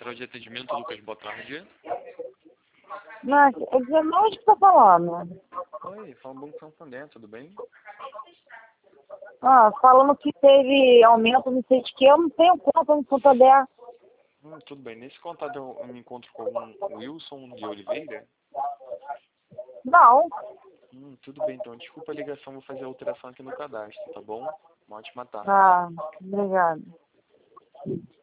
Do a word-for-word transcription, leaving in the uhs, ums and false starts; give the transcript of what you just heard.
Central de Atendimento, Lucas, boa tarde. Mas, é dizer, não onde que tá falando? Oi, fala um Banco Santander, tudo bem? Ah, falando que teve aumento, não sei de que, eu não tenho conta no Santander. Hum, tudo bem. Nesse contato eu, eu me encontro com o Wilson de Oliveira. Não. Hum, tudo bem, então. Desculpa a ligação, vou fazer a alteração aqui no cadastro, tá bom? Uma ótima tarde. Ah, obrigada.